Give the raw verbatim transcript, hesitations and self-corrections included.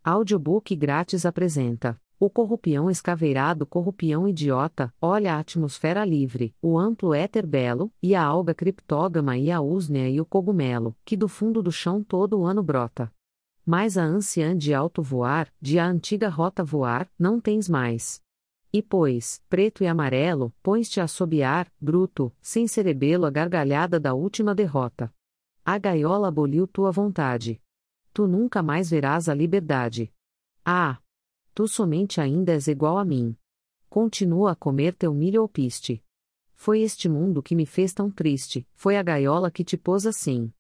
Audiobook grátis apresenta: O Corrupião Escaveirado, Corrupião Idiota, Olha a Atmosfera Livre, o Amplo Éter Belo, e a Alga Criptógama e a Úsnea e o Cogumelo, que do fundo do chão todo o ano brota. Mas a anciã de alto voar, de a antiga rota voar, não tens mais. E pois, preto e amarelo, pões-te a assobiar, bruto, sem cerebelo a gargalhada da última derrota. A gaiola aboliu tua vontade. Tu nunca mais verás a liberdade. Ah! Tu somente ainda és igual a mim. Continua a comer teu milho ou piste. Foi este mundo que me fez tão triste, foi a gaiola que te pôs assim.